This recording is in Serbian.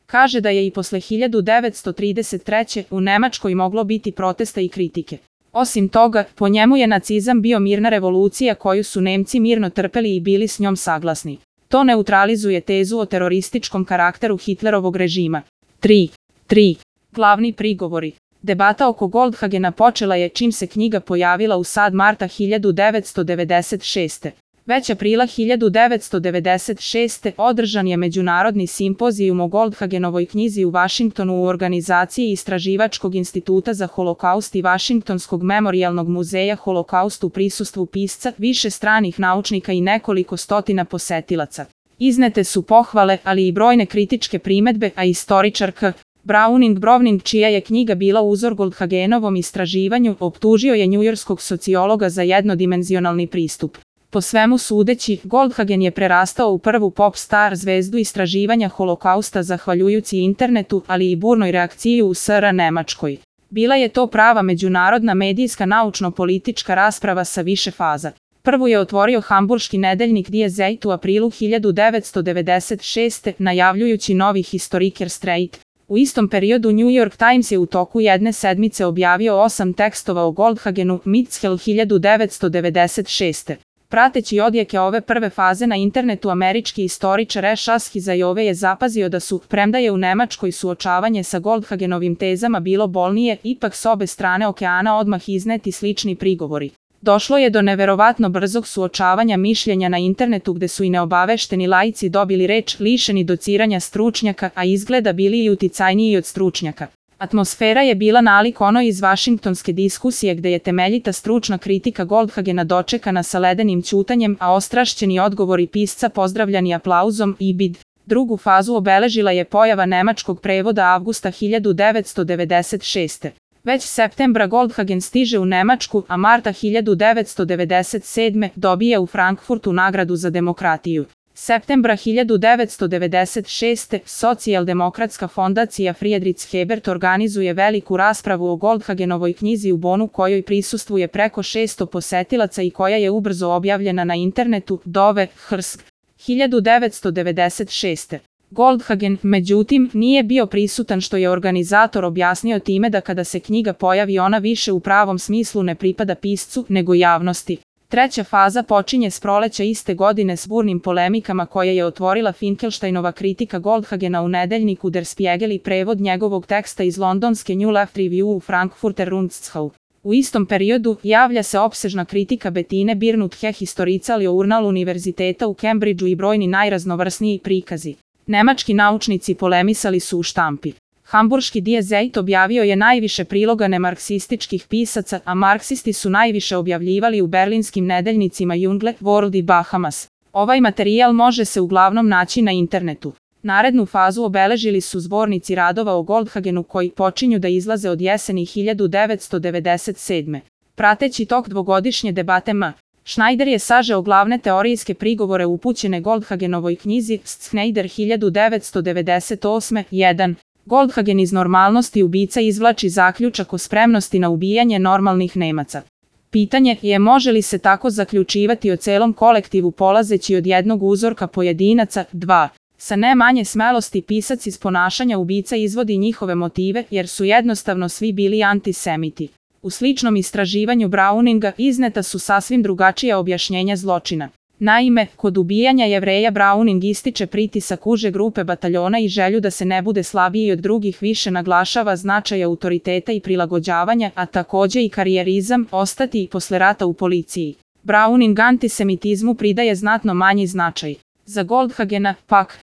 Kaže da je i posle 1933. u Nemačkoj moglo biti protesta i kritike. Osim toga, po njemu je nacizam bio mirna revolucija koju su Nemci mirno trpeli i bili s njom saglasni. To neutralizuje tezu o terorističkom karakteru Hitlerovog režima. 3. Glavni prigovori. Debata oko Goldhagena počela je čim se knjiga pojavila u SAD marta 1996. Već aprila 1996. održan je međunarodni simpozijum o Goldhagenovoj knjizi u Vašingtonu u organizaciji Istraživačkog instituta za holokaust i Vašingtonskog memorijalnog muzeja Holokaust u prisustvu pisca, više stranih naučnika i nekoliko stotina posetilaca. Iznete su pohvale, ali i brojne kritičke primedbe, a istoričar K. Browning, čija je knjiga bila uzor Goldhagenovom istraživanju, optužio je njujorskog sociologa za jednodimenzionalni pristup. Po svemu sudeći, Goldhagen je prerastao u prvu pop star zvezdu istraživanja holokausta zahvaljujući internetu, ali i burnoj reakciji u SR Nemačkoj. Bila je to prava međunarodna medijska naučno-politička rasprava sa više faza. Prvu je otvorio hamburški nedeljnik Die Zeit u aprilu 1996. najavljujući novi Historiker Streit. U istom periodu New York Times je u toku jedne sedmice objavio 8 tekstova o Goldhagenu, Mitzhel 1996. Prateći odjeke ove prve faze na internetu, američki istoričar Zajove je zapazio da su, premda je u Nemačkoj suočavanje sa Goldhagenovim tezama bilo bolnije, ipak s obe strane okeana odmah izneti slični prigovori. Došlo je do neverovatno brzog suočavanja mišljenja na internetu gde su i neobavešteni laici dobili reč, lišeni dociranja stručnjaka, a izgleda bili i uticajniji od stručnjaka. Atmosfera je bila nalik onoj iz vašingtonske diskusije gde je temeljita stručna kritika Goldhagena dočekana sa ledenim ćutanjem, a ostrašćeni odgovori pisca pozdravljani aplauzom i bid. Drugu fazu obeležila je pojava nemačkog prevoda avgusta 1996. Već septembra Goldhagen stiže u Nemačku, a marta 1997. dobije u Frankfurtu nagradu za demokratiju. Septembra 1996. Socijaldemokratska fondacija Friedrich Hebert organizuje veliku raspravu o Goldhagenovoj knjizi u Bonu kojoj prisustvuje preko 600 posetilaca i koja je ubrzo objavljena na internetu. Dove, Hrsk. 1996. Goldhagen, međutim, nije bio prisutan što je organizator objasnio time da kada se knjiga pojavi ona više u pravom smislu ne pripada piscu, nego javnosti. Treća faza počinje s proleća iste godine s burnim polemikama koje je otvorila Finkelsteinova kritika Goldhagena u nedeljniku Der Spiegel i prevod njegovog teksta iz londonske New Left Review u Frankfurter Rundschau. U istom periodu javlja se opsežna kritika Bettine Birnuthe Historical Journal Univerziteta u Cambridgeu i brojni najraznovrsniji prikazi. Nemački naučnici polemisali su u štampi. Hamburški Die Zeit objavio je najviše priloga nemarksističkih pisaca, a marksisti su najviše objavljivali u berlinskim nedeljnicima Jungle, World i Bahamas. Ovaj materijal može se uglavnom naći na internetu. Narednu fazu obeležili su zbornici radova o Goldhagenu koji počinju da izlaze od jeseni 1997. Prateći tok dvogodišnje debate Schneider je sažeo glavne teorijske prigovore upućene Goldhagenovoj knjizi Schneider 1998. 1. Goldhagen iz normalnosti ubica izvlači zaključak o spremnosti na ubijanje normalnih Nemaca. Pitanje je može li se tako zaključivati o celom kolektivu polazeći od jednog uzorka pojedinaca. 2. Sa ne manje smelosti pisac iz ponašanja ubica izvodi njihove motive jer su jednostavno svi bili antisemiti. U sličnom istraživanju Browninga izneta su sasvim drugačija objašnjenja zločina. Naime, kod ubijanja Jevreja Browning ističe pritisak uže grupe bataljona i želju da se ne bude slabiji od drugih, više naglašava značaj autoriteta i prilagođavanja, a takođe i karijerizam, ostati i posle rata u policiji. Browning antisemitizmu pridaje znatno manji značaj. Za Goldhagena, pak,